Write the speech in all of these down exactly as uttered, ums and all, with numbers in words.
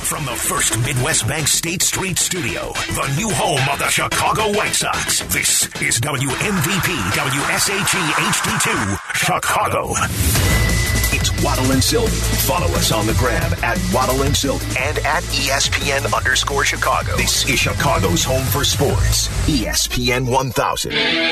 From the First Midwest Bank State Street Studio, the new home of the Chicago White Sox, this is W M V P W S H E H D two, Chicago. It's Waddle and Sylvie. Follow us on the gram at Waddle and Sylvie and at E S P N underscore Chicago. This is Chicago's home for sports. E S P N one thousand.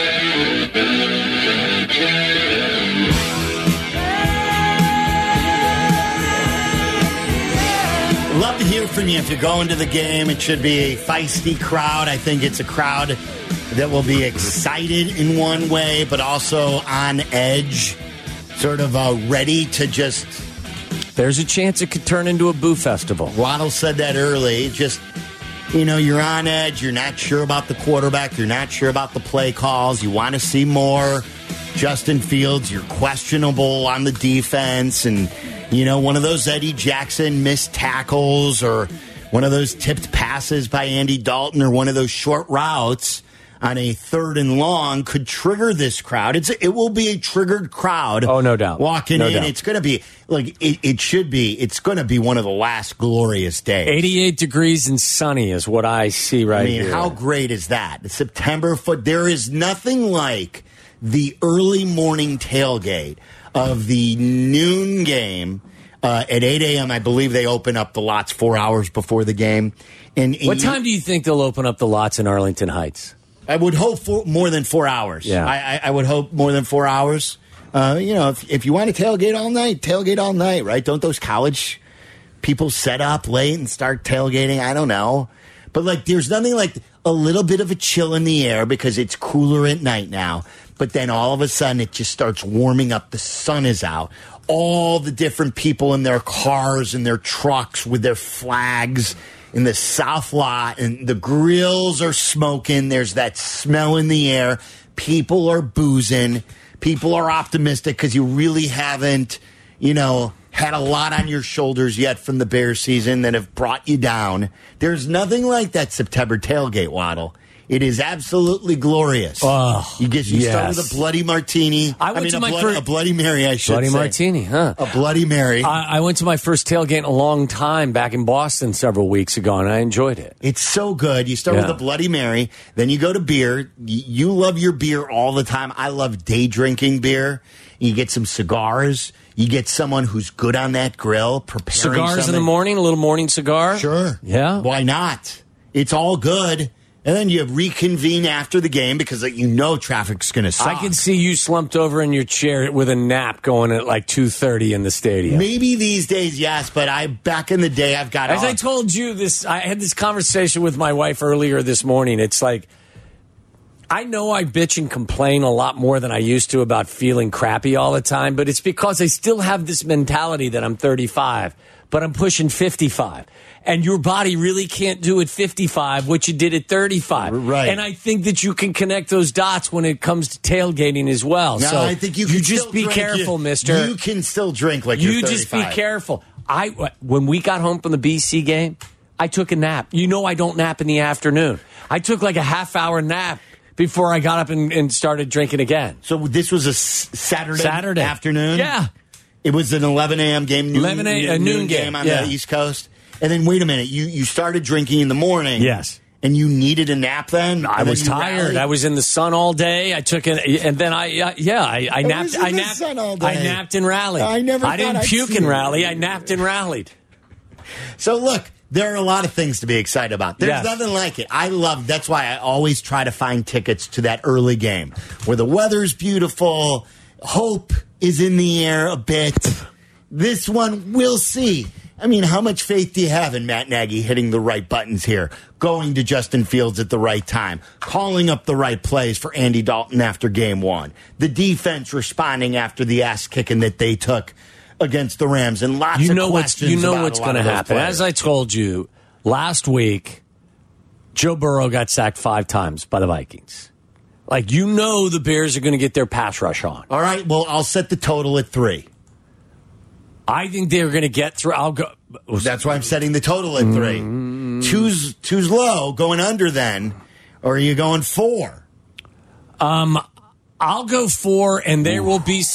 Love to hear from you. If you're going to the game, it should be a feisty crowd. I think it's a crowd that will be excited in one way, but also on edge, sort of uh, ready to just... There's a chance it could turn into a boo festival. Waddle said that early. Just, you know, you're on edge. You're not sure about the quarterback. You're not sure about the play calls. You want to see more Justin Fields. You're questionable on the defense, and... You know, one of those Eddie Jackson missed tackles or one of those tipped passes by Andy Dalton or one of those short routes on a third and long could trigger this crowd. It's It will be a triggered crowd. Oh, no doubt. Walking no in. Doubt. It's going to be, like, it, it should be, it's going to be one of the last glorious days. eighty-eight degrees and sunny is what I see right here. I mean, here. how great is that? September foot. There is nothing like the early morning tailgate of the noon game uh, at eight a.m. I believe they open up the lots four hours before the game. And, and what you, time do you think they'll open up the lots in Arlington Heights? I would hope for more than four hours. Yeah. I, I, I would hope more than four hours. Uh, you know, if, if you want to tailgate all night, tailgate all night, right? Don't those college people set up late and start tailgating? I don't know. But, like, there's nothing like a little bit of a chill in the air because it's cooler at night now. But then all of a sudden it just starts warming up. The sun is out. All the different people in their cars and their trucks with their flags in the south lot, and the grills are smoking. There's that smell in the air. People are boozing. People are optimistic because you really haven't, you know, had a lot on your shoulders yet from the Bears season that have brought you down. There's nothing like that September tailgate, Waddle. It is absolutely glorious. Oh, you get you yes. start with a Bloody Martini. I went I mean, to a, my blood, first, a Bloody Mary, I should Bloody say. Martini, huh? A Bloody Mary. I, I went to my first tailgate in a long time back in Boston several weeks ago, and I enjoyed it. It's so good. You start Yeah. with a Bloody Mary, then you go to beer. Y- You love your beer all the time. I love day drinking beer. You get some cigars. You get someone who's good on that grill, preparing Cigars something. in the morning, a little morning cigar? Sure. Yeah. Why not? It's all good. And then you reconvene after the game because you know traffic's going to suck. I can see you slumped over in your chair with a nap going at like two thirty in the stadium. Maybe these days, yes, but I back in the day, I've got... As all, I told you, this, I had this conversation with my wife earlier this morning. It's like, I know I bitch and complain a lot more than I used to about feeling crappy all the time, but it's because I still have this mentality that I'm thirty-five, but I'm pushing fifty-five. And your body really can't do at fifty-five what you did at thirty-five. Right. And I think that you can connect those dots when it comes to tailgating as well. No, so I think you, can you just still be drink. careful, you, mister. You can still drink like you you're just be thirty-five. careful. I when we got home from the B C game, I took a nap. You know I don't nap in the afternoon. I took like a half hour nap before I got up and, and started drinking again. So this was a s- Saturday, Saturday afternoon? Yeah. It was an eleven a.m. game, noon, eleven a.m. noon, noon noon game, game on yeah. the East Coast. And then, wait a minute, you, you started drinking in the morning. Yes. And you needed a nap then? I And was then you tired. rallied? I was in the sun all day. I took it, and then I, uh, yeah, I, I napped. was in I the napped. sun all day. I napped and rallied. I never I didn't thought I'd puke see and it. rally. I napped and rallied. So, look, there are a lot of things to be excited about. There's Yes. nothing like it. I love, that's why I always try to find tickets to that early game where the weather's beautiful, hope is in the air a bit. This one, we'll see. I mean, how much faith do you have in Matt Nagy hitting the right buttons here, going to Justin Fields at the right time, calling up the right plays for Andy Dalton after game one, the defense responding after the ass kicking that they took against the Rams, and lots You of know what's questions you know about what's a lot going to of those happen. players. As I told you last week, Joe Burrow got sacked five times by the Vikings. Like, you know the Bears are going to get their pass rush on. All right, well, I'll set the total at three. I think they're going to get through. I'll go. That's why I'm setting the total at three. Mm. Two's, two's low, going under then, or are you going four? Um, I'll go four, and there will be some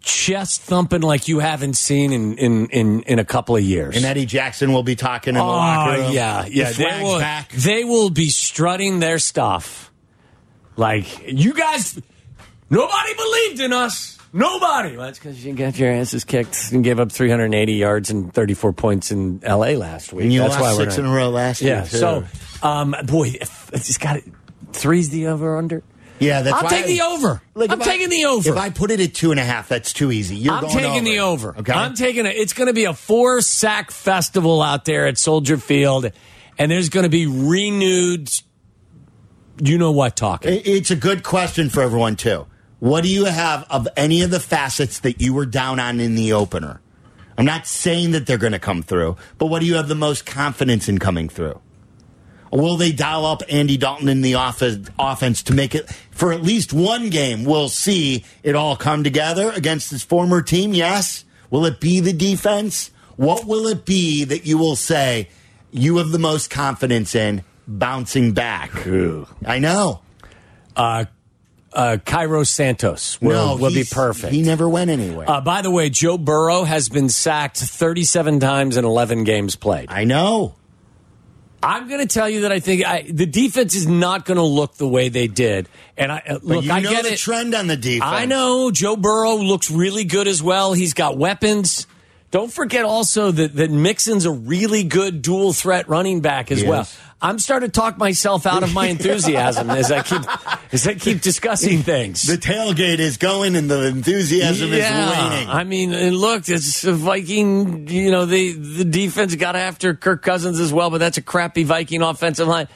chest thumping like you haven't seen in, in, in, in a couple of years. And Eddie Jackson will be talking in the oh, locker room. Yeah, yeah. The They will, back. they will be strutting their stuff. Like, you guys, nobody believed in us. Nobody. Well, that's because you got your asses kicked and gave up three hundred eighty yards and thirty-four points in L A last week. And you that's lost why we're six not, in a row last yeah, year, too. So, um, boy, it's got three's the over-under. Yeah, that's I'll why take I, the over. Like I'm if taking I, the over. If I put it at two and a half, that's too easy. You're I'm going taking over. the over. Okay, I'm taking it. It's going to be a four sack festival out there at Soldier Field, and there's going to be renewed. You know what? Talking. It's a good question for everyone too. What do you have of any of the facets that you were down on in the opener? I'm not saying that they're going to come through, but what do you have the most confidence in coming through? Will they dial up Andy Dalton in the offense, offense to make it for at least one game? We'll see it all come together against his former team. Yes. Will it be the defense? What will it be that you will say you have the most confidence in bouncing back? Ooh. I know. Uh, uh, Cairo Santos will, no, will be perfect. He never went anywhere. Uh, by the way, Joe Burrow has been sacked thirty-seven times in eleven games played. I know. I'm going to tell you that I think I, the defense is not going to look the way they did. And I uh, But look, you I know get the it. trend on the defense. I know Joe Burrow looks really good as well. He's got weapons. Don't forget also that, that Mixon's a really good dual threat running back as He well. is. I'm starting to talk myself out of my enthusiasm as I keep as I keep discussing things. The tailgate is going and the enthusiasm yeah, is waning. I mean, and look, it's a Viking. You know, the the defense got after Kirk Cousins as well, but that's a crappy Viking offensive line.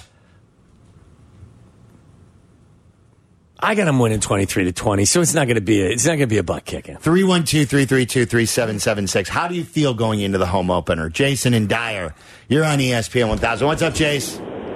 I got them winning twenty-three to twenty, so it's not going to be a, it's not going to be a butt kicking. three one two, three three two, three seven seven six. How do you feel going into the home opener? Jason and Dyer, you're on E S P N one thousand. What's up, Jace?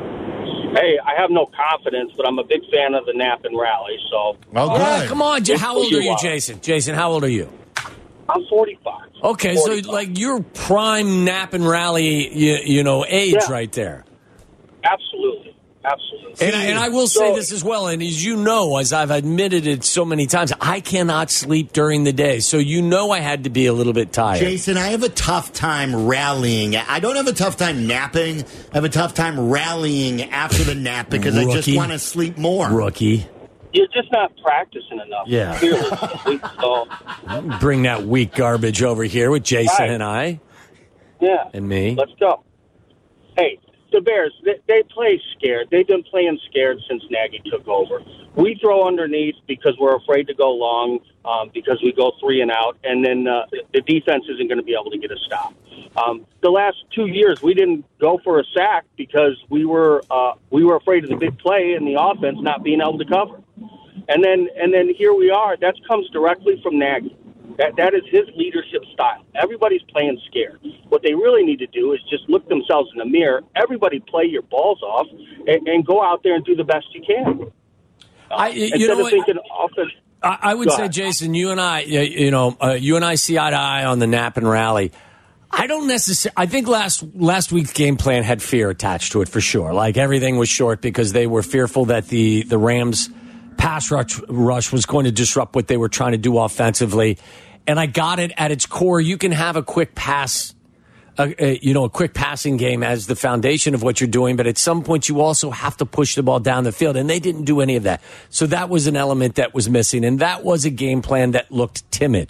Hey, I have no confidence, but I'm a big fan of the nap and rally. So, Oh, Oh, good. come on, J- how old are you, are. Jason? Jason, how old are you? I'm forty-five. Okay, forty-five. so like your prime nap and rally, you, you know, age Yeah. right there. Absolutely. Absolutely. And I, and I will So- say this as well, and as you know, as I've admitted it so many times, I cannot sleep during the day. So you know I had to be a little bit tired. Jason, I have a tough time rallying. I don't have a tough time napping. I have a tough time rallying after the nap because I just Rookie. want to sleep more. Rookie. You're just not practicing enough. Yeah. Clearly. So, Bring that weak garbage over here with Jason Right. and I yeah. and me. Let's go. Hey, the Bears, they, they play scared. They've been playing scared since Nagy took over. We throw underneath because we're afraid to go long, um, because we go three and out, and then uh, the defense isn't going to be able to get a stop. Um, the last two years, we didn't go for a sack because we were uh, we were afraid of the big play and the offense not being able to cover. And then and then here we are. That comes directly from Nagy. That that is his leadership style. Everybody's playing scared. What they really need to do is just look themselves in the mirror. Everybody play your balls off and, and go out there and do the best you can. I, you Instead know of what? thinking offense. I, I would Go say, ahead. Jason, you and I, you you know, uh, you and I see eye to eye on the nap and rally. I don't necessarily. I think last last week's game plan had fear attached to it for sure. Like everything was short because they were fearful that the the Rams pass rush rush was going to disrupt what they were trying to do offensively. And I got it at its core. You can have a quick pass, uh, uh, you know, a quick passing game as the foundation of what you're doing. But at some point, you also have to push the ball down the field. And they didn't do any of that. So that was an element that was missing. And that was a game plan that looked timid.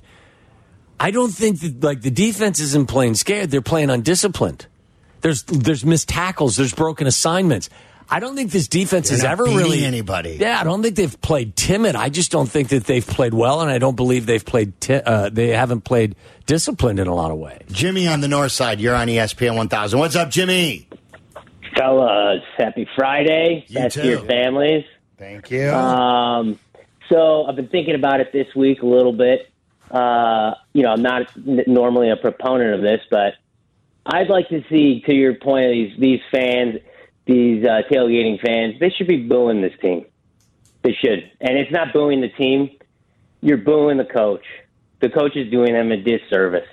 I don't think that, like, the defense isn't playing scared. They're playing undisciplined. There's there's missed tackles. There's broken assignments. I don't think this defense They're has not ever beating really anybody. Yeah, I don't think they've played timid. I just don't think that they've played well, and I don't believe they've played. Ti- uh, they haven't played disciplined in a lot of ways. Jimmy on the north side, you're on E S P N one thousand. What's up, Jimmy? Fellas, happy Friday. You Best too. to your families. Thank you. Um, so I've been thinking about it this week a little bit. Uh, you know, I'm not n- normally a proponent of this, but I'd like to see, to your point, these these fans, these uh, tailgating fans, they should be booing this team. They should. And it's not booing the team. You're booing the coach. The coach is doing them a disservice.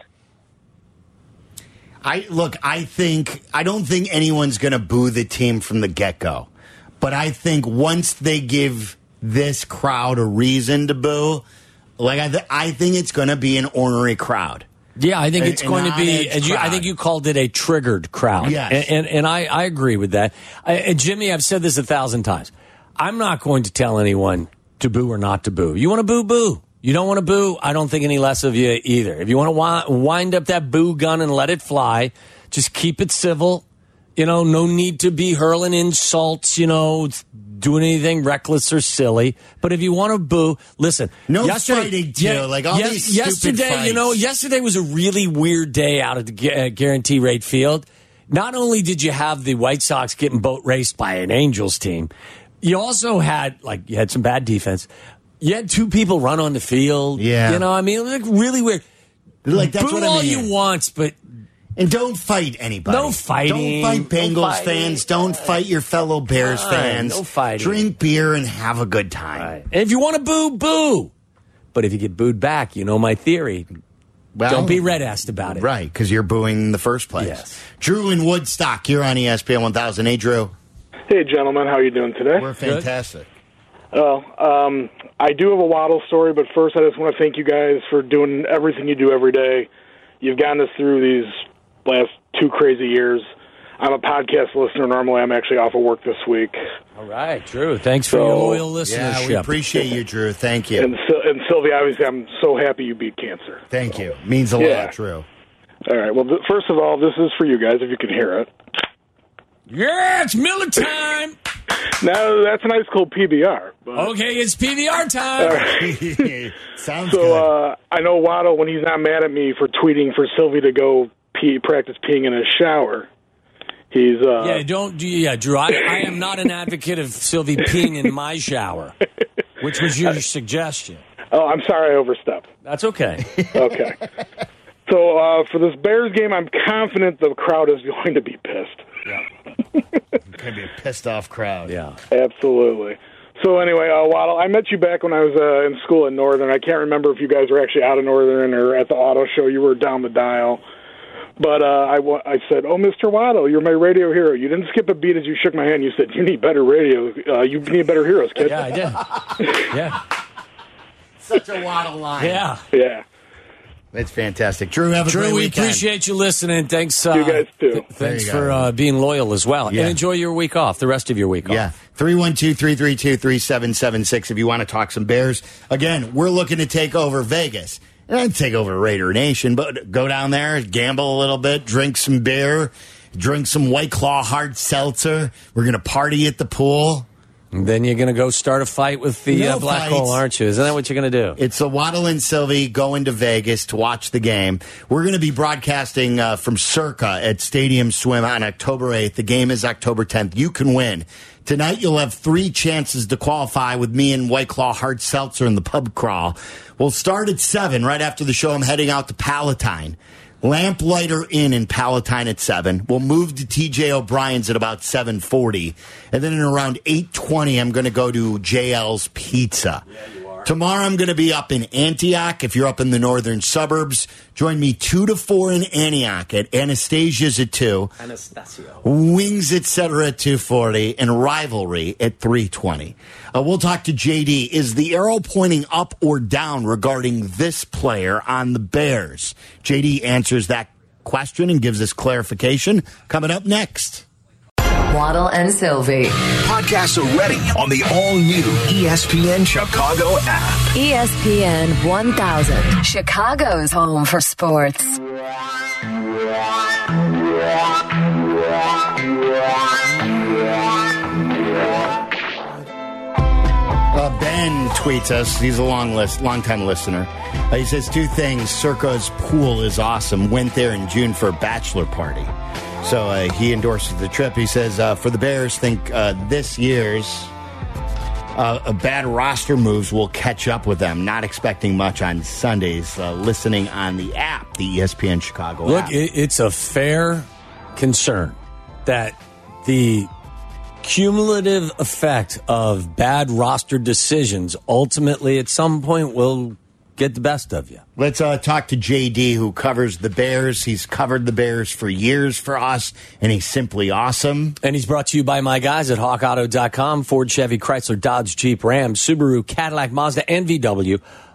I look, I think I don't think anyone's going to boo the team from the get-go. But I think once they give this crowd a reason to boo, Like I, th- I think it's going to be an ornery crowd. Yeah, I think A- it's an going to be. on-edge You, I crowd. think you called it a triggered crowd. Yes. and and, and I, I agree with that. I, and Jimmy, I've said this a thousand times. I'm not going to tell anyone to boo or not to boo. You want to boo, boo. You don't want to boo. I don't think any less of you either. If you want to wi- wind up that boo gun and let it fly, just keep it civil. You know, no need to be hurling insults. You know, doing anything reckless or silly. But if you want to boo, listen. No yesterday, fighting, too. Like, all these stupid yesterday, you know, fights. yesterday was a really weird day out at the Gu- uh, Guarantee Rate Field. Not only did you have the White Sox getting boat raced by an Angels team, you also had, like, you had some bad defense. You had two people run on the field. Yeah. You know, I mean, it was like really weird. Like, that's boo what I all mean. you want, but And don't fight anybody. No fighting. Don't fight Bengals No fighting. fans. Don't fight your fellow Bears Fine, fans. no fighting. Drink beer and have a good time. Right. And if you want to boo, boo. But if you get booed back, you know my theory. Well, Don't be red-assed about it. Right, because you're booing in the first place. Yes. Drew in Woodstock, you're on E S P N one thousand. Hey, Drew. Hey, gentlemen, how you doing today? We're fantastic. Well, um, I do have a Waddle story, but first I just want to thank you guys for doing everything you do every day. You've gotten us through these last two crazy years. I'm a podcast listener. Normally, I'm actually off of work this week. All right, Drew. Thanks for So- your loyal listenership. Yeah, we appreciate you, Drew. Thank you. And, Sil- and Sylvia, obviously, I'm so happy you beat cancer. Thank you. Means a Yeah. lot, Drew. All right. Well, th- first of all, this is for you guys, if you can hear it. Yeah, it's Miller time. Now, that's a nice cold P B R. But, Okay, it's P V R time. all right. Sounds So good. uh, I know Waddle, when he's not mad at me for tweeting for Sylvie to go pee, practice peeing in his shower, he's... Uh, Yeah, don't do. Yeah, Drew. I, I am not an advocate of Sylvie peeing in my shower, which was your suggestion. Oh, I'm sorry I overstepped. That's okay. Okay. So uh, for this Bears game, I'm confident the crowd is going to be pissed. It's going to be a pissed off crowd. Yeah. Absolutely. So anyway, uh, Waddle, I met you back when I was uh, in school at Northern. I can't remember if you guys were actually out of Northern or at the auto show. You were down the dial. But uh, I, wa- I said, oh, Mister Waddle, you're my radio hero. You didn't skip a beat as you shook my hand. You said, you need better radio. Uh, you need better heroes, kid. Yeah, I did. Yeah. Such a Waddle line. Yeah. Yeah. It's fantastic. Drew, have a Drew, great we weekend. appreciate you listening. Thanks. Uh, You guys, too. th- thanks There you for go. uh, being loyal as well. Yeah. And enjoy your week off, the rest of your week Yeah. off. three one two, three three two, three seven seven six if you want to talk some Bears. Again, we're looking to take over Vegas. And take over Raider Nation, but go down there, gamble a little bit, drink some beer, drink some White Claw hard seltzer. We're going to party at the pool. And then you're going to go start a fight with the No uh, black fights. hole, aren't you? Isn't that what you're going to do? It's a Waddle and Sylvie going to Vegas to watch the game. We're going to be broadcasting uh, from Circa at Stadium Swim on October eighth. The game is October tenth. You can win. Tonight, you'll have three chances to qualify with me and White Claw Hard Seltzer in the pub crawl. We'll start at seven. Right after the show, I'm heading out to Palatine. Lamplighter Inn in Palatine at seven. We'll move to T J O'Brien's at about seven forty. And then at around eight twenty, I'm going to go to J L's Pizza. Yeah, you are. Tomorrow, I'm going to be up in Antioch. If you're up in the northern suburbs, join me two to four in Antioch at Anastasia's at two. Anastasio. Wings, et cetera, at two forty, and Rivalry at three twenty. Uh, we'll talk to J D. Is the arrow pointing up or down regarding this player on the Bears? J D answers that question and gives us clarification. Coming up next. Waddle and Sylvie. Podcasts are ready on the all-new E S P N Chicago app. E S P N one thousand. Chicago's home for sports. Uh, Ben tweets us. He's a long list, long-time listener. Uh, he says two things. Circa's pool is awesome. Went there in June for a bachelor party. So uh, he endorses the trip. He says, uh, for the Bears, think uh, this year's uh, a bad roster moves will catch up with them. Not expecting much on Sundays. Uh, listening on the app, the E S P N Chicago Look, app. it, it's a fair concern that the cumulative effect of bad roster decisions ultimately at some point will get the best of you. Let's uh, talk to J D, who covers the Bears. He's covered the Bears for years for us, and he's simply awesome. And he's brought to you by my guys at hawk auto dot com. Ford, Chevy, Chrysler, Dodge, Jeep, Ram, Subaru, Cadillac, Mazda, and V W.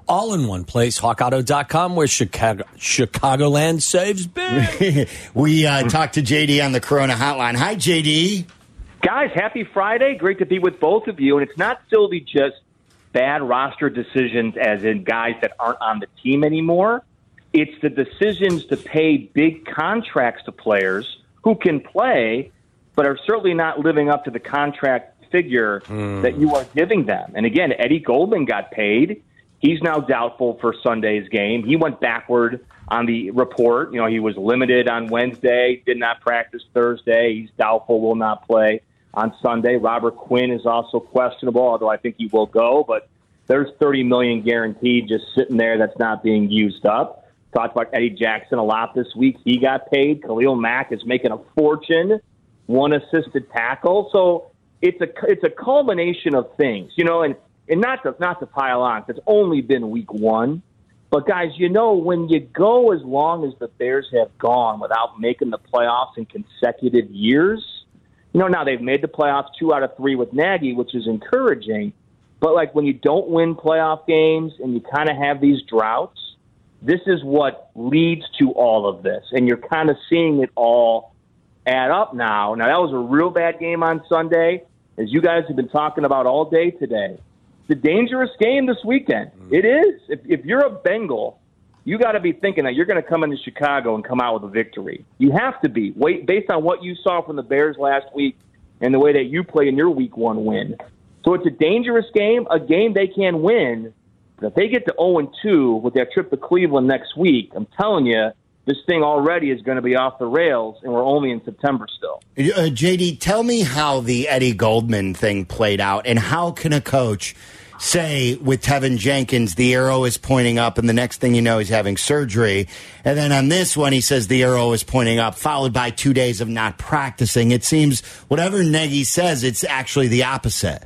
all in one place. hawk auto dot com, where Chicago, Chicagoland saves big. we uh, talked to J D on the Corona Hotline. Hi, J D. Guys, happy Friday. Great to be with both of you. And it's not solely just bad roster decisions as in guys that aren't on the team anymore. It's the decisions to pay big contracts to players who can play but are certainly not living up to the contract figure mm. that you are giving them. And again, Eddie Goldman got paid. He's now doubtful for Sunday's game. He went backward on the report. You know, he was limited on Wednesday, did not practice Thursday. He's doubtful, will not play on Sunday. Robert Quinn is also questionable, although I think he will go. But there's thirty million dollars guaranteed just sitting there that's not being used up. Talked about Eddie Jackson a lot this week. He got paid. Khalil Mack is making a fortune. One assisted tackle. So it's a it's a culmination of things, you know, and, and not to not to pile on. It's only been week one. But, guys, you know, when you go as long as the Bears have gone without making the playoffs in consecutive years, you know, now they've made the playoffs two out of three with Nagy, which is encouraging. But, like, when you don't win playoff games and you kind of have these droughts, this is what leads to all of this. And you're kind of seeing it all add up now. Now, that was a real bad game on Sunday, as you guys have been talking about all day today. It's a dangerous game this weekend. It is. If, if you're a Bengal, you got to be thinking that you're going to come into Chicago and come out with a victory. You have to be, wait, based on what you saw from the Bears last week and the way that you played in your week one win. So it's a dangerous game, a game they can win. But if they get to oh and two with their trip to Cleveland next week, I'm telling you, this thing already is going to be off the rails, and we're only in September still. Uh, J D, tell me how the Eddie Goldman thing played out, and how can a coach say with Tevin Jenkins the arrow is pointing up, and the next thing you know he's having surgery, and then on this one he says the arrow is pointing up, followed by two days of not practicing. It seems whatever Nagy says, it's actually the opposite.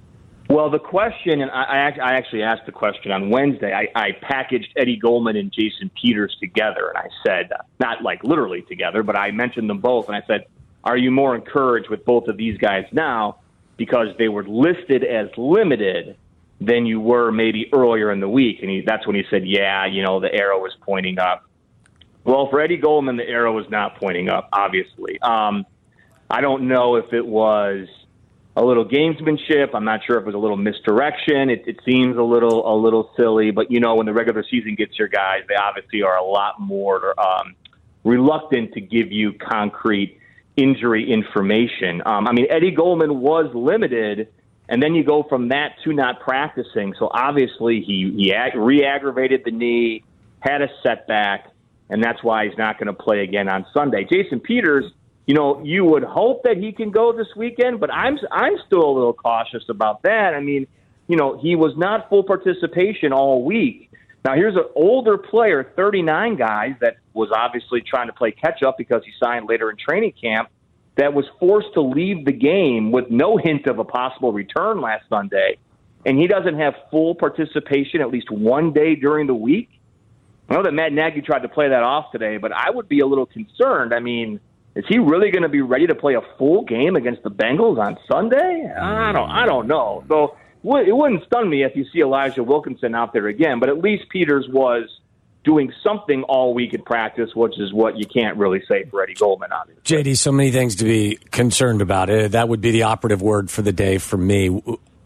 Well, the question, and I, I actually asked the question on Wednesday, I, I packaged Eddie Goldman and Jason Peters together, and I said, not like literally together, but I mentioned them both, and I said, are you more encouraged with both of these guys now because they were listed as limited than you were maybe earlier in the week? And he, that's when he said, yeah, you know, the arrow is pointing up. Well, for Eddie Goldman, the arrow is not pointing up, obviously. Um, I don't know if it was a little gamesmanship. I'm not sure if it was a little misdirection. It, it seems a little a little silly, but you know, when the regular season gets your guys, they obviously are a lot more um, reluctant to give you concrete injury information. Um, I mean, Eddie Goldman was limited, and then you go from that to not practicing. So obviously he, he ag- re-aggravated the knee, had a setback, and that's why he's not going to play again on Sunday. Jason Peters, you know, you would hope that he can go this weekend, but I'm I'm still a little cautious about that. I mean, you know, he was not full participation all week. Now, here's an older player, thirty-nine guys, that was obviously trying to play catch-up because he signed later in training camp, that was forced to leave the game with no hint of a possible return last Sunday, and he doesn't have full participation at least one day during the week. I know that Matt Nagy tried to play that off today, but I would be a little concerned. I mean, is he really going to be ready to play a full game against the Bengals on Sunday? I don't I don't know. So it wouldn't stun me if you see Elijah Wilkinson out there again, but at least Peters was doing something all week in practice, which is what you can't really say for Eddie Goldman, obviously. J D, so many things to be concerned about. That would be the operative word for the day for me.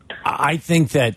I think that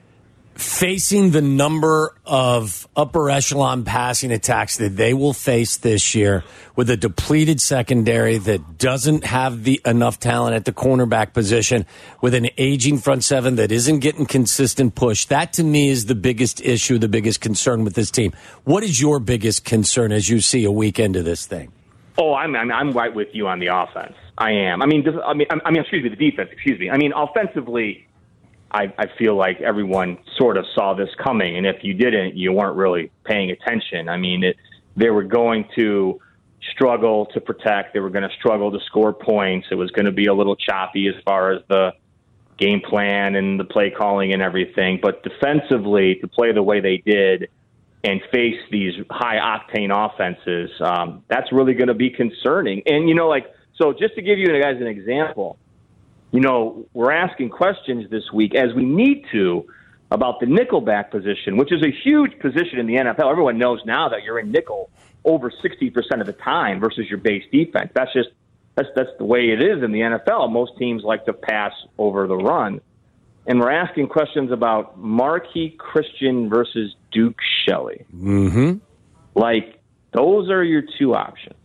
facing the number of upper echelon passing attacks that they will face this year with a depleted secondary that doesn't have the enough talent at the cornerback position, with an aging front seven that isn't getting consistent push, that to me is the biggest issue, the biggest concern with this team. What is your biggest concern as you see a week into this thing? Oh, I'm I'm, I'm right with you on the offense. I am. I mean, I mean, I mean, excuse me, the defense. Excuse me. I mean, offensively, I, I feel like everyone sort of saw this coming, and if you didn't, you weren't really paying attention. I mean, it, they were going to struggle to protect. They were going to struggle to score points. It was going to be a little choppy as far as the game plan and the play calling and everything. But defensively, to play the way they did and face these high-octane offenses, um, that's really going to be concerning. And, you know, like, so just to give you guys an example, you know, we're asking questions this week, as we need to, about the nickelback position, which is a huge position in the N F L. Everyone knows now that you're in nickel over sixty percent of the time versus your base defense. That's just that's that's the way it is in the N F L. Most teams like to pass over the run. And we're asking questions about Marquis Christian versus Duke Shelley. Mm-hmm. Like, those are your two options.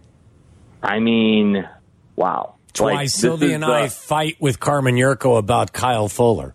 I mean, wow. That's why like, Sylvie and I the, fight with Carmen Yurko about Kyle Fuller.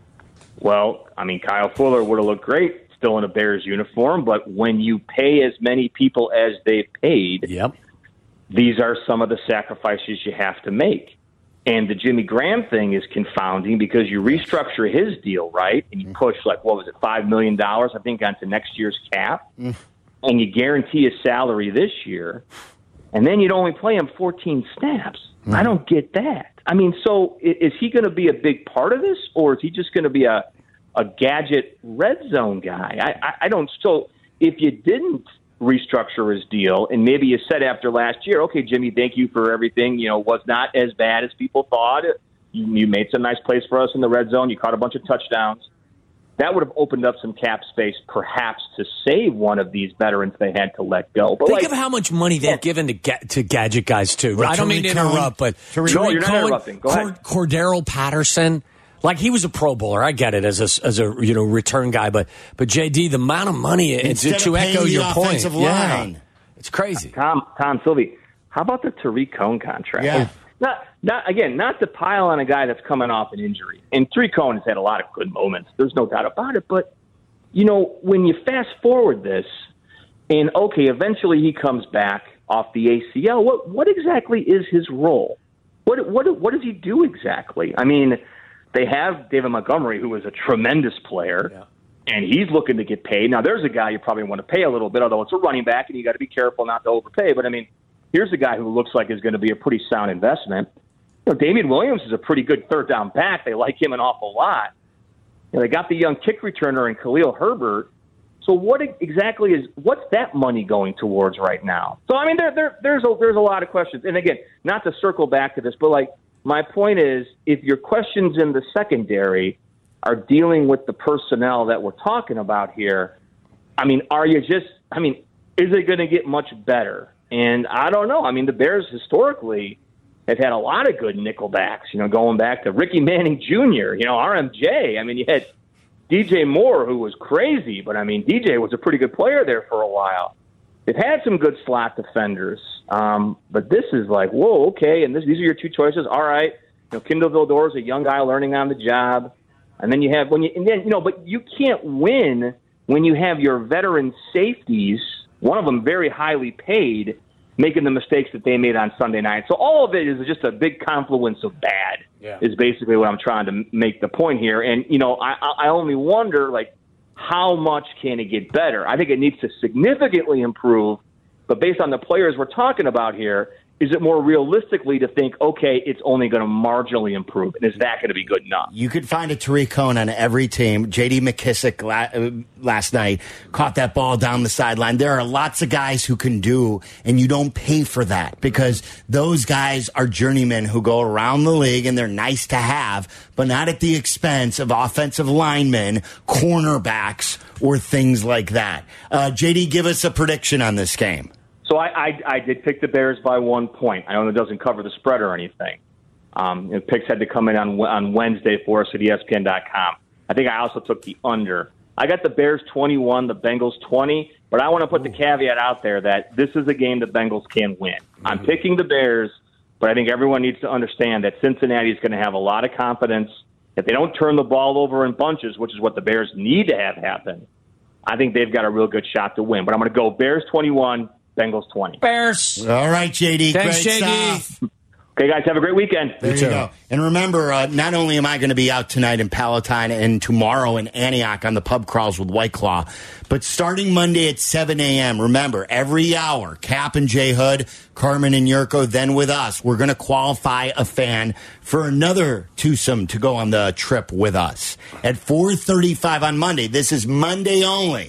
Well, I mean, Kyle Fuller would have looked great still in a Bears uniform, but when you pay as many people as they paid, yep. these are some of the sacrifices you have to make. And the Jimmy Graham thing is confounding because you restructure his deal, right? And you push, like, what was it, five million dollars, I think, onto next year's cap. Mm. And you guarantee his salary this year. And then you'd only play him fourteen snaps. Mm. I don't get that. I mean, so is he going to be a big part of this, or is he just going to be a, a gadget red zone guy? I, I, I don't. So if you didn't restructure his deal, and maybe you said after last year, okay, Jimmy, thank you for everything. You know, was not as bad as people thought. You, you made some nice plays for us in the red zone. You caught a bunch of touchdowns. That would have opened up some cap space, perhaps, to save one of these veterans they had to let go. But think like, of how much money they've yeah. given to ga- to gadget guys too. I don't mean to interrupt, but Tariq no, you're not Cohen, interrupting. Go ahead. Cord- Cordero Patterson, like he was a Pro Bowler. I get it as a as a you know return guy, but but J D, the amount of money to, to echo your point, line. yeah, it's crazy. Tom, Tom, Sylvie, how about the Tariq Cohen contract? Yeah. Not, not again, not to pile on a guy that's coming off an injury. And Tariq Cohen has had a lot of good moments. There's no doubt about it. But, you know, when you fast forward this, and, okay, eventually he comes back off the A C L, what what exactly is his role? What what what does he do exactly? I mean, they have David Montgomery, who is a tremendous player, yeah. and he's looking to get paid. Now, there's a guy you probably want to pay a little bit, although it's a running back, and you got to be careful not to overpay. But, I mean, here's a guy who looks like is going to be a pretty sound investment. You know, Damian Williams is a pretty good third down back. They like him an awful lot. You know, they got the young kick returner in Khalil Herbert. So what exactly is what's that money going towards right now? So I mean, there, there there's a there's a lot of questions. And again, not to circle back to this, but like my point is, if your questions in the secondary are dealing with the personnel that we're talking about here, I mean, are you just? I mean, is it going to get much better? And I don't know. I mean, the Bears historically have had a lot of good nickelbacks, you know, going back to Ricky Manning Junior, you know, R M J. I mean, you had D J Moore, who was crazy, but, I mean, D J was a pretty good player there for a while. They've had some good slot defenders, um, but this is like, whoa, okay, and this, these are your two choices. All right, you know, Kindle Vildor is a young guy learning on the job. And then you have, when you, and then, you know, but you can't win when you have your veteran safeties, one of them very highly paid, making the mistakes that they made on Sunday night. So all of it is just a big confluence of bad, yeah. is basically what I'm trying to make the point here. And, you know, I, I only wonder, like, how much can it get better? I think it needs to significantly improve, but based on the players we're talking about here, is it more realistically to think, okay, it's only going to marginally improve, and is that going to be good enough? You could find a Tariq Cohen on every team. J D McKissick la- last night caught that ball down the sideline. There are lots of guys who can do, and you don't pay for that because those guys are journeymen who go around the league, and they're nice to have, but not at the expense of offensive linemen, cornerbacks, or things like that. Uh, J D, give us a prediction on this game. So I, I, I did pick the Bears by one point. I know it doesn't cover the spread or anything. Um, and picks had to come in on on Wednesday for us at E S P N dot com. I think I also took the under. I got the Bears twenty-one, the Bengals twenty, but I want to put the caveat out there that this is a game the Bengals can win. Mm-hmm. I'm picking the Bears, but I think everyone needs to understand that Cincinnati is going to have a lot of confidence. If they don't turn the ball over in bunches, which is what the Bears need to have happen, I think they've got a real good shot to win. But I'm going to go Bears twenty-one, Bengals twenty. Bears. All right, J D. Thanks, great J D. stuff. Okay, guys, have a great weekend. There you, you go. And remember, uh, not only am I going to be out tonight in Palatine and tomorrow in Antioch on the pub crawls with White Claw, but starting Monday at seven a.m., remember, every hour, Cap and J Hood, Carmen and Yurko, then with us, we're going to qualify a fan for another twosome to go on the trip with us. At four thirty-five on Monday, this is Monday only.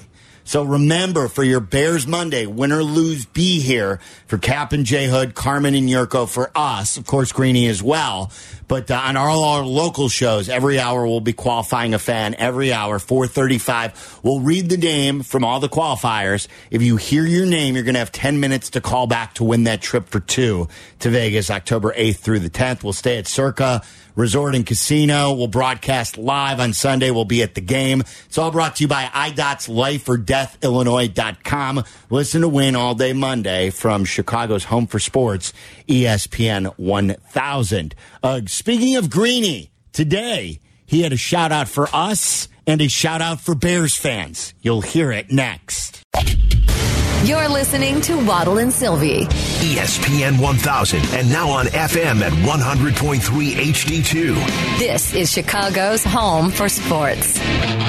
So remember, for your Bears Monday, win or lose, be here for Cap and J Hood, Carmen and Yurko, for us, of course, Greeny as well. But uh, on all our local shows, every hour we'll be qualifying a fan. Every hour, four thirty-five, we'll read the name from all the qualifiers. If you hear your name, you're going to have ten minutes to call back to win that trip for two to Vegas, October eighth through the tenth. We'll stay at Circa Resort and Casino. We'll broadcast live on Sunday. We'll be at the game. It's all brought to you by I D O T's life or death illinois dot com. Listen to Win all day Monday from Chicago's home for sports, E S P N one thousand. Uh, speaking of Greeny, today he had a shout out for us and a shout out for Bears fans. You'll hear it next. You're listening to Waddle and Sylvie. E S P N one thousand and now on F M at one hundred point three H D two. This is Chicago's home for sports.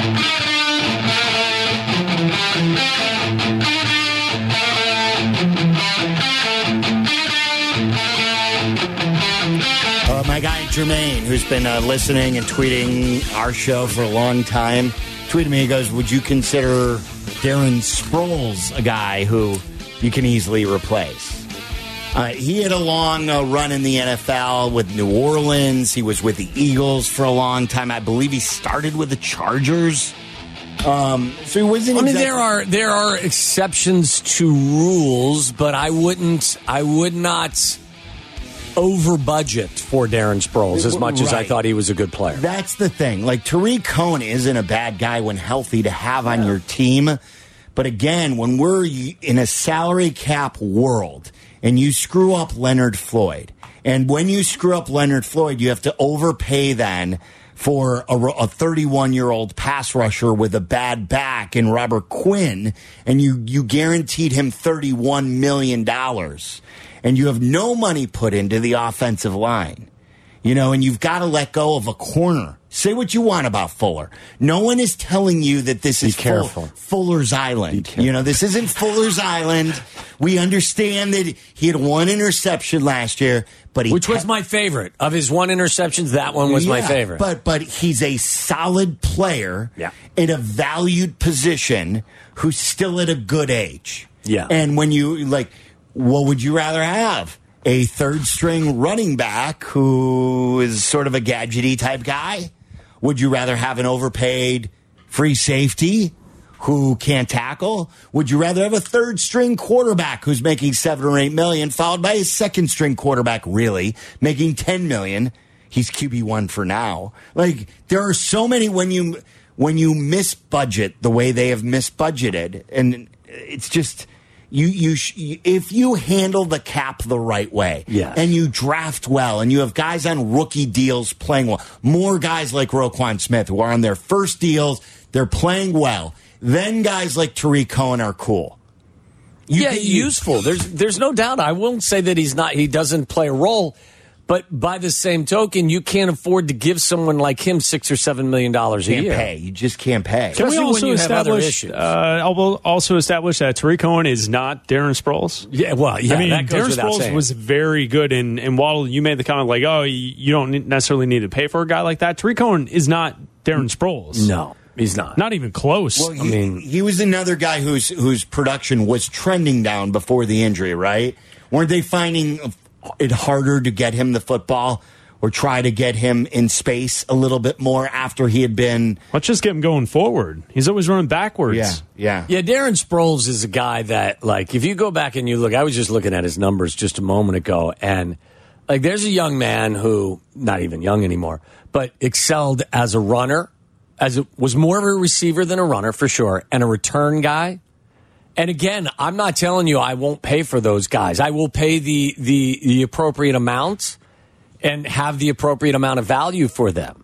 Uh, my guy Jermaine, who's been uh, listening and tweeting our show for a long time, tweeted me. He goes, would you consider Darren Sproles a guy who you can easily replace? Uh, he had a long uh, run in the N F L with New Orleans. He was with the Eagles for a long time. I believe he started with the Chargers. Um, so he wasn't. I mean, exactly- there are there are exceptions to rules, but I wouldn't. I would not over budget for Darren Sproles as much as I Right. thought he was a good player. That's the thing. Like, Tariq Cohen isn't a bad guy when healthy to have on your team. But again, when we're in a salary cap world and you screw up Leonard Floyd, and when you screw up Leonard Floyd, you have to overpay then for a thirty-one-year-old pass rusher with a bad back in Robert Quinn, and you, you guaranteed him thirty-one million dollars. And you have no money put into the offensive line, you know, and you've got to let go of a corner. Say what you want about Fuller. No one is telling you that this is careful. Full, Fuller's Island. You know, this isn't Fuller's Island. We understand that he had one interception last year, but he Which was te- my favorite. Of his one interceptions, that one was my Yeah, favorite. But but he's a solid player Yeah. in a valued position who's still at a good age. Yeah. And when you, like, what would you rather have? A third string running back who is sort of a gadgety type guy? Would you rather have an overpaid free safety who can't tackle? Would you rather have a third string quarterback who's making seven or eight million, followed by a second string quarterback, really, making ten million? He's Q B one for now. Like, there are so many when you when you miss budget the way they have misbudgeted, and it's just you you sh- if you handle the cap the right way, Yes. and you draft well, and you have guys on rookie deals playing well, more guys like Roquan Smith who are on their first deals, they're playing well. Then guys like Tariq Cohen are cool. You yeah, can- you- useful. There's there's no doubt. I won't say that he's not. He doesn't play a role, but by the same token, you can't afford to give someone like him six or seven million dollars a can't year. pay. You just can't pay. Can we Especially when also you have other establish? issues. Uh, I'll also establish that Tariq Cohen is not Darren Sproles. Yeah, well, yeah. I mean, that goes Darren without Sproles saying. was very good, and and Waddle, you made the comment like, oh, you don't necessarily need to pay for a guy like that. Tariq Cohen is not Darren Sproles. No, he's not. Not even close. Well, he, I mean- he was another guy whose whose production was trending down before the injury, right? Weren't they finding it harder to get him the football or try to get him in space a little bit more after he had been? Let's just get him going forward. He's always running backwards. Yeah, yeah. Yeah, Darren Sproles is a guy that, like, if you go back and you look, I was just looking at his numbers just a moment ago, and, like, there's a young man who, not even young anymore, but excelled as a runner, as a, was more of a receiver than a runner, for sure, and a return guy. And again, I'm not telling you I won't pay for those guys. I will pay the the, the appropriate amount and have the appropriate amount of value for them.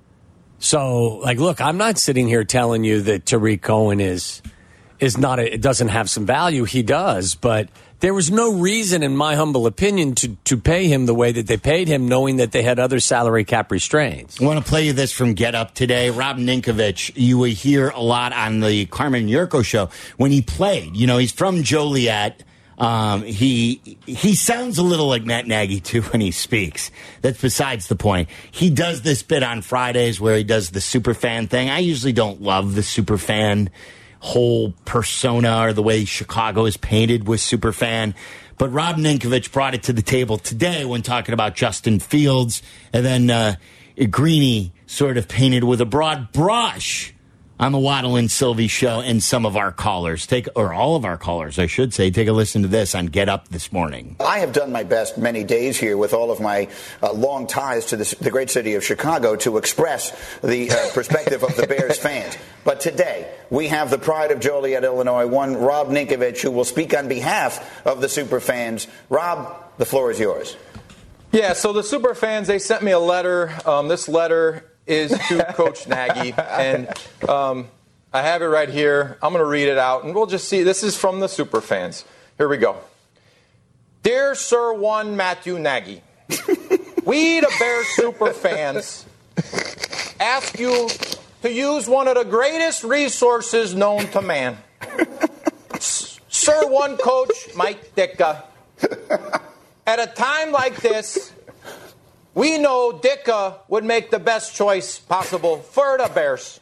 So, like, look, I'm not sitting here telling you that Tariq Cohen is is not a, it doesn't have some value. He does, but there was no reason, in my humble opinion, to to pay him the way that they paid him, knowing that they had other salary cap restraints. I want to play you this from Get Up today. Rob Ninkovich, you will hear a lot on the Carmen Yurko show when he played. You know, he's from Joliet. Um, he he sounds a little like Matt Nagy, too, when he speaks. That's besides the point. He does this bit on Fridays where he does the super fan thing. I usually don't love the super fan whole persona or the way Chicago is painted with Superfan. But Rob Ninkovich brought it to the table today when talking about Justin Fields. And then uh, Greeny sort of painted with a broad brush on the Waddle and Sylvie show, and some of our callers, take or all of our callers, I should say, take a listen to this on Get Up this morning. I have done my best many days here with all of my uh, long ties to the, the great city of Chicago to express the uh, perspective of the Bears fans. But today, we have the pride of Joliet, Illinois, one Rob Ninkovich, who will speak on behalf of the super fans. Rob, the floor is yours. Yeah, so the super fans, they sent me a letter. Um, this letter is to Coach Nagy, and um, I have it right here. I'm going to read it out, and we'll just see. This is from the super fans. Here we go. Dear Sir One Matthew Nagy, we, the Bears super fans, ask you to use one of the greatest resources known to man. S- Sir One Coach Mike Ditka. At a time like this, we know Ditka would make the best choice possible for the Bears.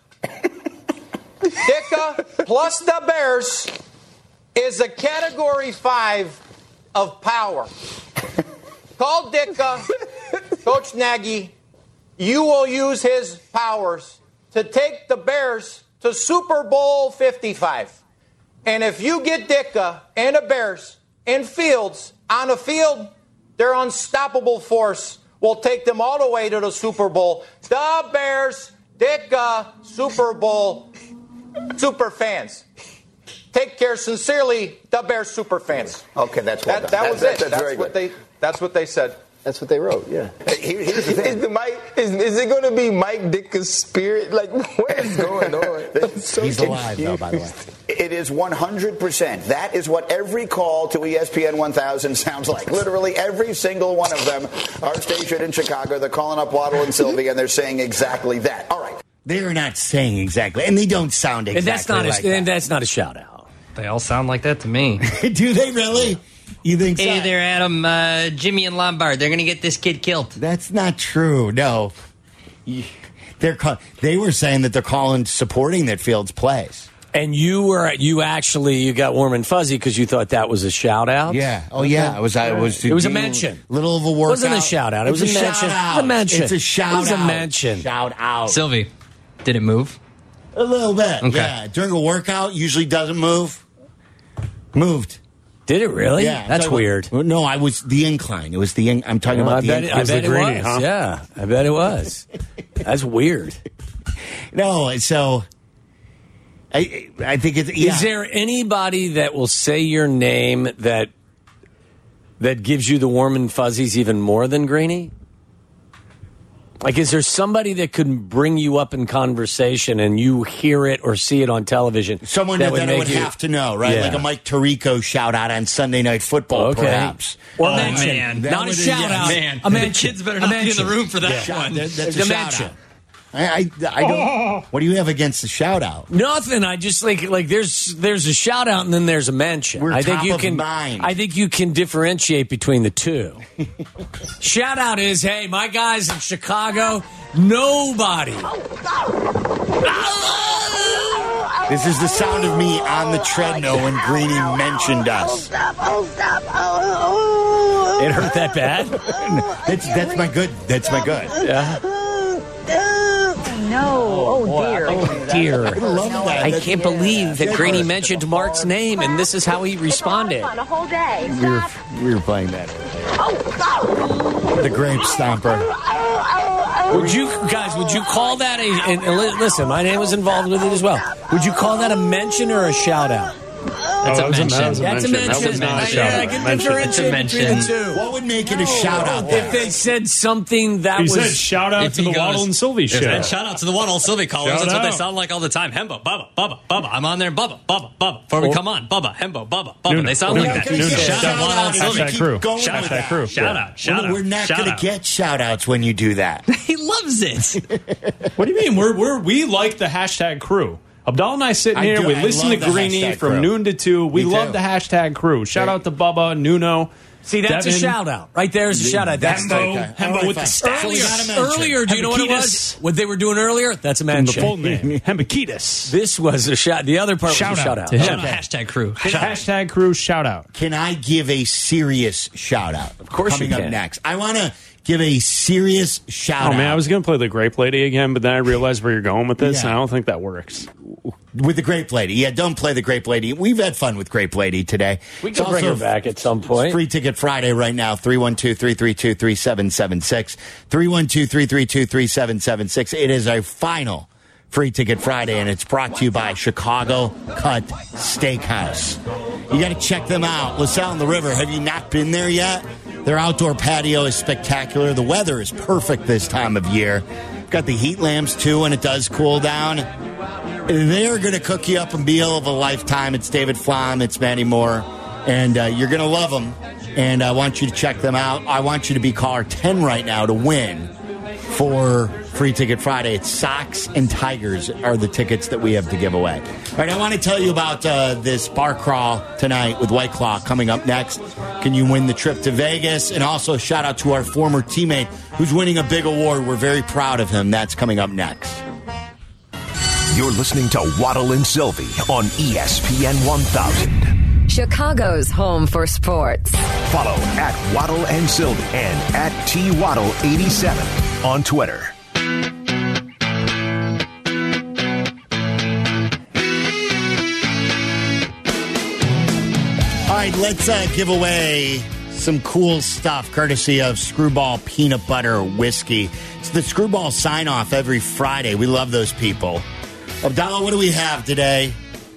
Ditka plus the Bears is a category five of power. Call Ditka, Coach Nagy. You will use his powers to take the Bears to Super Bowl fifty-five. And if you get Ditka and the Bears and Fields on the field, their unstoppable force will take them all the way to the Super Bowl. The Bears, Ditka, Super Bowl, super fans. Take care, sincerely, the Bears super fans. Okay, that's well that, done. that was that, it. That's, That's, very what good. they. That's what they said. That's what they wrote, yeah. Here, here's the thing. Is, the Mike, is, is it going to be Mike Ditka's spirit? Like, what is going on? I'm so He's alive, though, by the way. It is one hundred percent. That is what every call to E S P N one thousand sounds like. Literally every single one of them, our station in Chicago, they're calling up Waddle and Sylvie, and they're saying exactly that. All right. They are not saying exactly, and they don't sound exactly and that's not like a, that. And that's not a shout-out. They all sound like that to me. Do they really? You think so? Hey there, Adam, uh, Jimmy, and Lombard. They're going to get this kid killed. That's not true. No. They're call- They were saying that they're calling supporting that Fields plays. And you were you actually you got warm and fuzzy because you thought that was a shout out? Yeah. Oh yeah. It was. I was. It was a mention. Little of a workout. It wasn't a shout out. It was a, a mention. shout out. It was a mention. It's a shout out. It was a mention. Shout out. Sylvie, did it move? A little bit. Okay. Yeah. During a workout, usually doesn't move. Moved. Did it really? Yeah. That's weird. About, no, I was the incline. It was the. In, I'm talking well, about I the bet incline. it, I bet the it greenie, was. huh? Yeah, I bet it was. That's weird. No, so I I think it's. Yeah. Is there anybody that will say your name that that gives you the warm and fuzzies even more than Greeny? Like, is there somebody that could bring you up in conversation and you hear it or see it on television? Someone that, that, that I would you, have to know, right? Yeah. Like a Mike Tirico shout out on Sunday Night Football, okay. perhaps. Or oh, mention. Man. Not a shout yeah, out. Man, a mention. The kids better a not mention. be in the room for that Yeah. one. That, that's the a shout mention. out. I, I, I don't. What do you have against the shout out? Nothing. I just like like there's there's a shout out and then there's a mention. We're I think top you of can. mind. I think you can differentiate between the two. Shout out is, hey, my guys in Chicago. Nobody. This is the sound of me on the treadmill when Greeny mentioned us. It hurt that bad? that's that's my good. That's my good. Yeah. No. Oh, dear. Oh, dear. I love that. I That's- can't believe that Yeah. Greeny mentioned Mark's name, and this is how he responded. On a whole day. We were, we were playing that earlier. The Grape Stomper. Would you guys? Would you call that a? And, and li- listen, my name was involved with it as well. Would you call that a mention or a shout out? That's Oh, a that was a- mention. that was a That's a mention. mention. That was not a I- shout yeah, out. I can Mention. differentiate It's a between the mention. two. What would make it a shout out? If they said something that He was said shout out If to he the goes- Waddle and Sylvie show. And shout out to the Waddle and Sylvie callers. Shout That's what they out. sound like all the time. Hembo, Bubba, Bubba, Bubba. I'm on there. Bubba, Bubba, Bubba. Before we Oh. come on, Bubba, Hembo, Bubba, Bubba. Nuno, They sound Nuno, like that. Nuno. Shout Shout out Waddle out. and Sylvie. Hashtag crew. Going Shout with Hashtag that. crew. Shout Yeah. out. Shout we're, out. we're not shout going to out. get shout outs when you do that. He loves it. What do you mean? We're, we're we like the hashtag crew. Abdallah and I sitting I here. do. We I love listen love to the Greeny hashtag from crew. noon to two. We Me love too. the hashtag crew. Shout Right. out to Bubba, Nuno. See, that's Devin. a shout out. Right there's a shout out. That's Hembo, the, Hembo with the stats. earlier, So earlier, do you know what it was? What they were doing earlier? That's a man The shake. full name. Hembekitis. This was a shout. The other part Shout was a out shout out. to him. Okay. Hashtag crew. Hashtag crew shout out. Can I give a serious shout out? Of course you Coming up can. next. I want to give a serious shout Oh out. man, I was going to play the Grape Lady again, but then I realized where you're going with this, Yeah. and I don't think that works. With the Grape Lady. Yeah, don't play the Grape Lady. We've had fun with Grape Lady today. We It's can bring also her back at some point. Free Ticket Friday right now, three one two, three three two, three seven seven six. three one two, three three two, three seven seven six. It is our final Free Ticket Friday, and it's brought to you by Chicago Cut Steakhouse. You got to check them out. LaSalle on the River. Have you not been there yet? Their outdoor patio is spectacular. The weather is perfect this time of year. Got the heat lamps, too, when it does cool down. They're going to cook you up a meal of a lifetime. It's David Flom. It's Matty Moore. And uh, you're going to love them. And I want you to check them out. I want you to be caller ten right now to win for Free Ticket Friday. It's Sox and Tigers are the tickets that we have to give away. All right, I want to tell you about uh, this bar crawl tonight with White Claw coming up next. Can you win the trip to Vegas? And also a shout out to our former teammate who's winning a big award. We're very proud of him. That's coming up next. You're listening to Waddle and Sylvie on E S P N one thousand. Chicago's home for sports. Follow at Waddle and Sylvie and at T Waddle eighty-seven on Twitter. All right, let's uh, give away some cool stuff courtesy of Screwball Peanut Butter Whiskey. It's the Screwball sign-off every Friday. We love those people. Abdallah, what do we have today?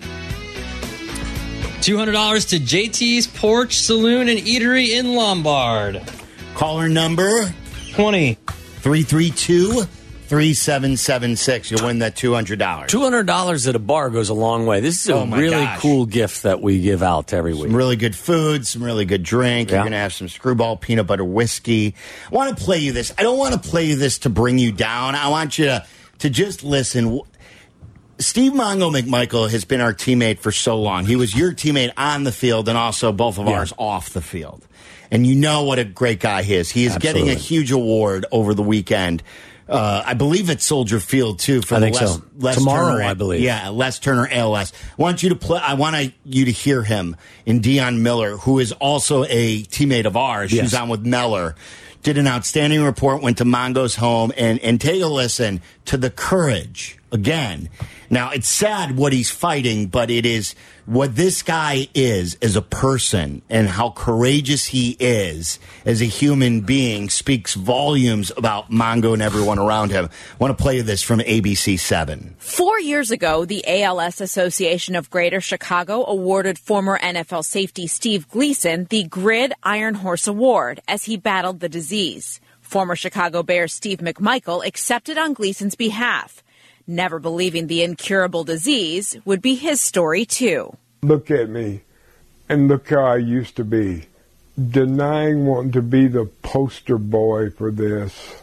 two hundred dollars to J T's Porch Saloon and Eatery in Lombard. Caller number? twenty. three three two, three seven seven six. You'll win that two hundred dollars. two hundred dollars at a bar goes a long way. This is a Oh, my really gosh. cool gift that we give out every week. Some really good food, some really good drink. Yeah. You're going to have some Screwball Peanut Butter Whiskey. I want to play you this. I don't want to play you this to bring you down. I want you to, to just listen. Steve Mongo McMichael has been our teammate for so long. He was your teammate on the field and also both of Yeah. ours off the field. And you know what a great guy he is. He is Absolutely. getting a huge award over the weekend. Uh, I believe at Soldier Field, too, for I the think Les, so. Les Tomorrow, Turner. I believe. Yeah, Les Turner A L S. I want you to play. I want to, you to hear him in Dion Miller, who is also a teammate of ours. Yes. She's on with Meller. Did an outstanding report, went to Mongo's home, and, and take a listen to the courage again. Now, it's sad what he's fighting, but it is what this guy is as a person and how courageous he is as a human being speaks volumes about Mongo and everyone around him. I want to play you this from A B C seven. Four years ago, the A L S Association of Greater Chicago awarded former N F L safety Steve Gleason the Grid Iron Horse Award as he battled the disease. Former Chicago Bears Steve McMichael accepted on Gleason's behalf, never believing the incurable disease would be his story, too. Look at me, and look how I used to be, denying wanting to be the poster boy for this.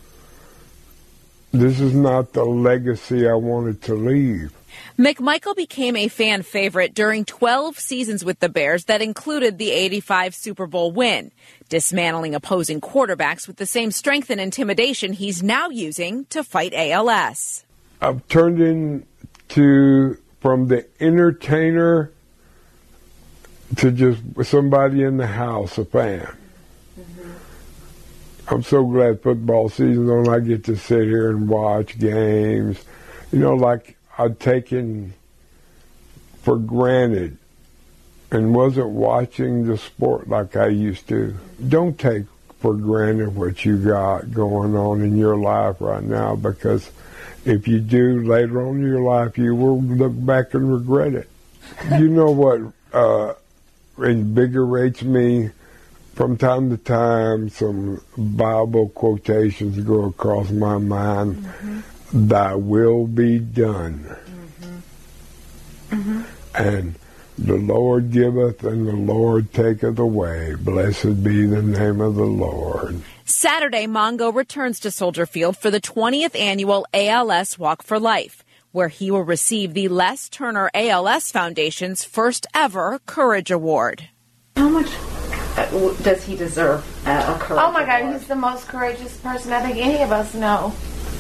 This is not the legacy I wanted to leave. McMichael became a fan favorite during twelve seasons with the Bears that included the eighty-five Super Bowl win, dismantling opposing quarterbacks with the same strength and intimidation he's now using to fight A L S. I've turned into, from the entertainer to just somebody in the house, a fan. Mm-hmm. I'm so glad football season's on. I get to sit here and watch games. You know, like I'd taken for granted and wasn't watching the sport like I used to. Don't take for granted what you got going on in your life right now, because if you do, later on in your life, you will look back and regret it. You know what uh, invigorates me? From time to time, some Bible quotations go across my mind. Mm-hmm. Thy will be done. Mm-hmm. Mm-hmm. And the Lord giveth and the Lord taketh away. Blessed be the name of the Lord. Saturday, Mongo returns to Soldier Field for the twentieth annual A L S Walk for Life, where he will receive the Les Turner A L S Foundation's first ever Courage Award. How much Uh, does he deserve a, a courage Oh my God, award? he's the most courageous person I think any of us know.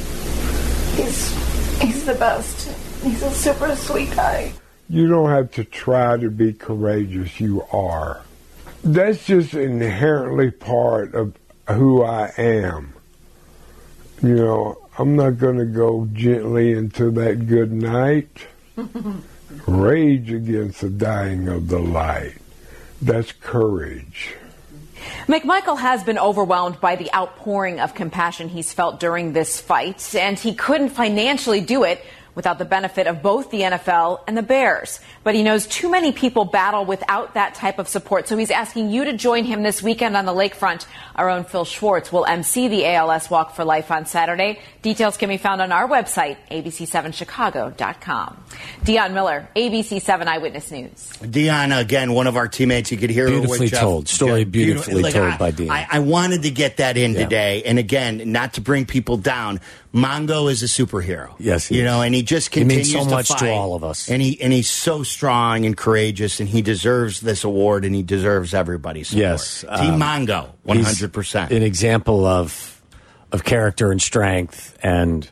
He's he's the best. He's a super sweet guy. You don't have to try to be courageous. You are. That's just inherently part of who I am. You know, I'm not going to go gently into that good night. Rage against the dying of the light. That's courage. McMichael has been overwhelmed by the outpouring of compassion he's felt during this fight, and he couldn't financially do it without the benefit of both the N F L and the Bears. But he knows too many people battle without that type of support, so he's asking you to join him this weekend on the lakefront. Our own Phil Schwartz will emcee the A L S Walk for Life on Saturday. Details can be found on our website, A B C seven chicago dot com. Dion Miller, A B C seven Eyewitness News. Dion, again, one of our teammates. You could hear Beautifully her with told. Jeff, Story Jeff, beautifully like, told I, by Dion. I, I wanted to get that in Yeah. today. And again, not to bring people down, Mongo is a superhero. Yes, he you is. know, and he just He continues means so to much to fight. all of us. And he and he's so strong and courageous, and he deserves this award, and he deserves everybody's support. Yes, Team um, Mongo, one hundred percent. He's an example of of character and strength, and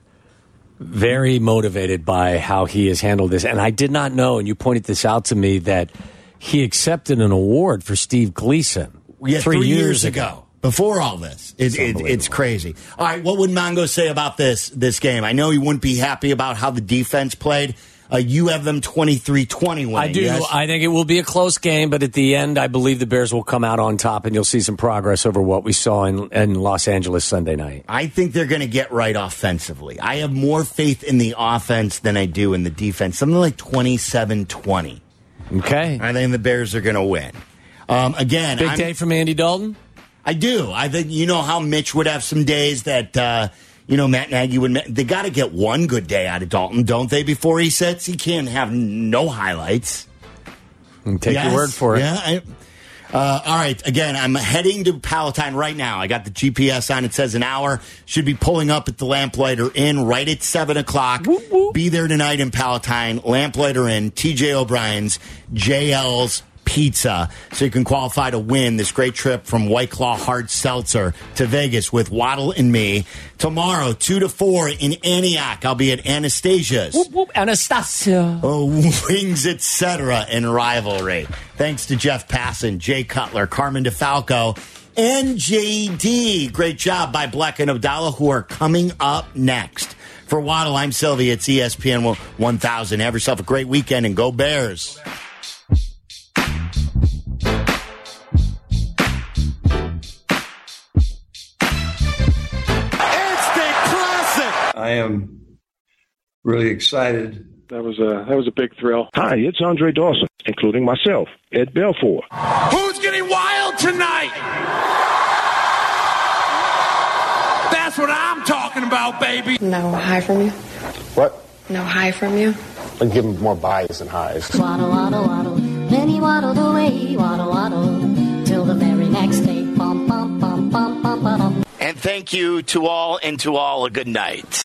very motivated by how he has handled this. And I did not know, and you pointed this out to me, that he accepted an award for Steve Gleason Yeah, three, three years, years ago. ago. Before all this, it, it, it's crazy. All right, what would Mongo say about this this game? I know he wouldn't be happy about how the defense played. Uh, you have them twenty-three twenty winning. I do. Yes? I think it will be a close game, but at the end, I believe the Bears will come out on top, and you'll see some progress over what we saw in, in Los Angeles Sunday night. I think they're going to get right offensively. I have more faith in the offense than I do in the defense. Something like twenty-seven twenty. Okay. I think the Bears are going to win. Um, again, Big I'm, day from Andy Dalton? I do. I think, you know how Mitch would have some days that, uh, you know, Matt Nagy would. They got to get one good day out of Dalton, don't they, before he sits? He can't have no highlights. Take Yes. your word for it. Yeah. I, uh, all right. Again, I'm heading to Palatine right now. I got the G P S on. It says an hour. Should be pulling up at the Lamplighter Inn right at seven o'clock. Whoop, whoop. Be there tonight in Palatine. Lamplighter Inn, T J O'Brien's, J L's Pizza, so you can qualify to win this great trip from White Claw Hard Seltzer to Vegas with Waddle and me. Tomorrow, two to four in Antioch. I'll be at Anastasia's. Whoop, whoop, Anastasia. Oh, Wings, et cetera, in Rivalry. Thanks to Jeff Passan, Jay Cutler, Carmen DeFalco, and J D. Great job by Bleck and Abdallah, who are coming up next. For Waddle, I'm Sylvia. It's E S P N one thousand. Have yourself a great weekend, and go Bears. I am really excited. That was a that was a big thrill. Hi, it's Andre Dawson, including myself, Ed Belfour. Who's getting wild tonight? That's what I'm talking about, baby. No high from you? What? No high from you? I'll give him more buys than highs. Waddle, waddle, waddle. Then he waddled away, waddle, waddle, till the very next day. Bum, bum, bum, bum, bum, bum. And thank you to all, and to all a good night.